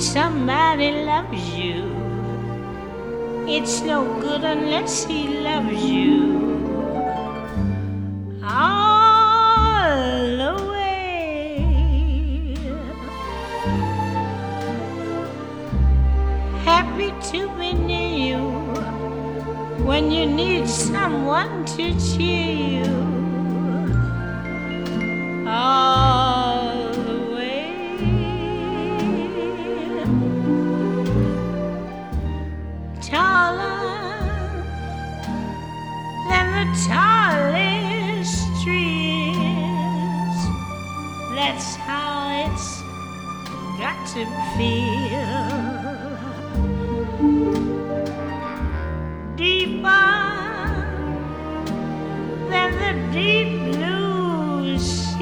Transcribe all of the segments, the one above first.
somebody loves you, it's no good unless he loves you all the way. Happy to be near you when you need someone to cheer you all the way. Taller than the tallest trees, that's how it's got to feel. Deeper than the deep blue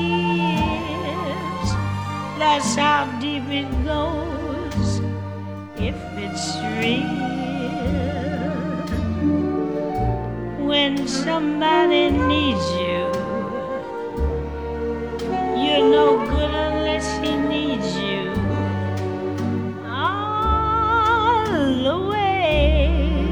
seas, that's how deep it goes if it's real. When somebody needs you, you're no good unless he needs you all the way.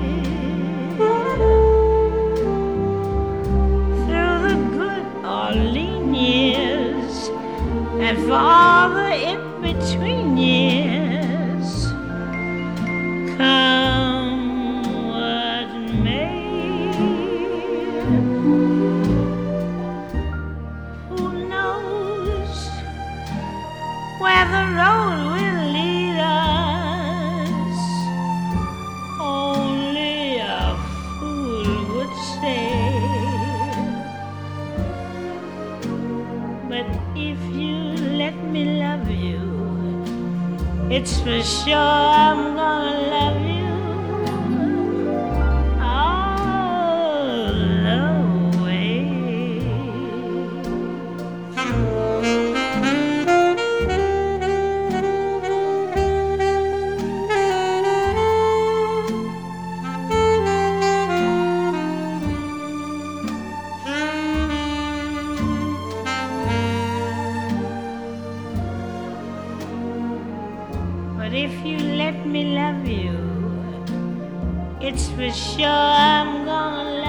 Through the good or lean years, and for all the in-between years, come what may. Who knows where the road will lead us? Only a fool would say. But if you let me love you, it's for sure I'm gonna love you all the way. But if you let me love you, it's for sure I'm gonna love you